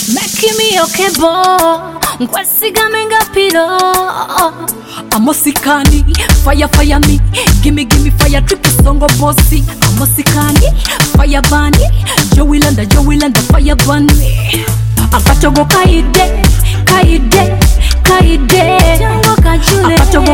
Making me okay boy, nkwesigamye nga pilo. Amosikani, fire me. Gimme fire tricky songo bossy. Amosikani, fire bunny. Joey Landa, fire bunny. Akatogo kaide. Jango kajule. Akatogo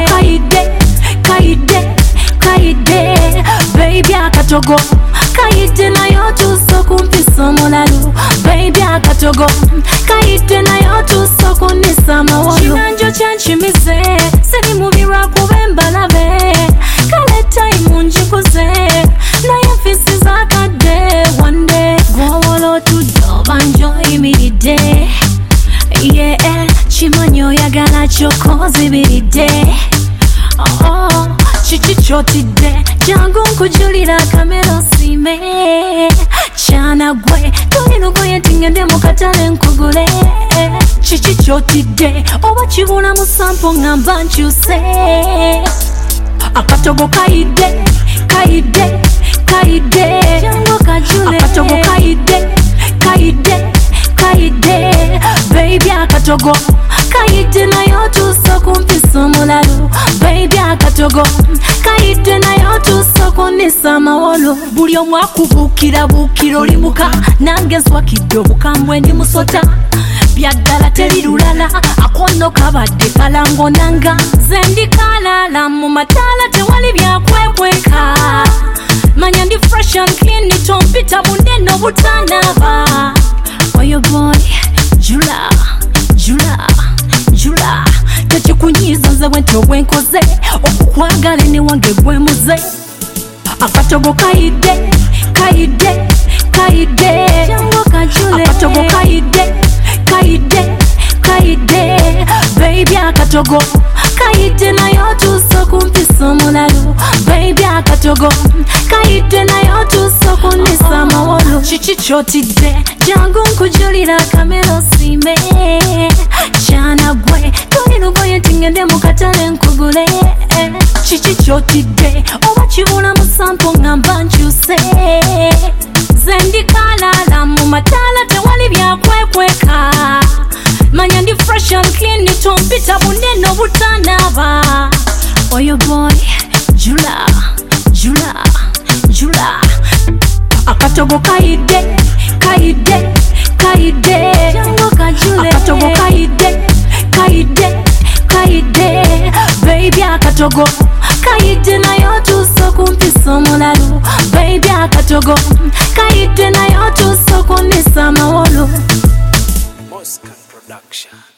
kaide. Baby akatogo kaide na yotu so kumpisa molalu. Baby akatogo kaide na yotu so kunisa mawolu. Chinanjo chanchimize, seni mubira kubemba labe. Kale time unjikuze, na yafisi zakade one day. Gwawolo tudo banjo imide. Yeah, chimanyo yagala chokozi biride. Oh, chichichotide, jangu nkujulira kamera sime. Chana gwe, tulino gwe tingende mukatale nkugule. Chichichotide, oba chibula musampo ngamba nchuse. Akatogo kaide. Jango kajule. Akatogo kaide. Baby akatogo kaide na yotu so kumpisa molalu. Baby akatogo kaide na yotu so kunisa mawolu. Buli omu akubukira olimuka, nange nswakidde obukambwe ndi musota. Byaddala teri lulala, akono kabadde kalango nanga. Zendi kalala mu matala tewali byakwekweka. Manya ndi fresh and clean, nitompita muneno butanaba. Oyo boy, Jula tekikunyiza nze bwentyo bwenkoze. Okukwagala ne wange gwemuze. Akatogo kaide. Jango kajule. Akatogo kaide. Baby akatogo kaide na yotu so kumpisa molalu. Baby akatogo kaide na yotu so kunisa mawolu. Chichichotide, jangu nkujulira kamera sime. Chana gwe, tulino gwe tingende mukatale nkugule. Chichichotide, oba chibula musampo ngamba nchuse. Zendi kalala mu matala tewali byakwekweka. Manya ndi fresh and clean, nitompita buneno butanaba. Oyo boy, Jula akatogo kaide. Jango kajule. Akatogo kaide. Baby akatogo kaide na yotu so kumpisa molalu. Baby akatogo kaide na yotu so kunisa mawolu. Moscan Production.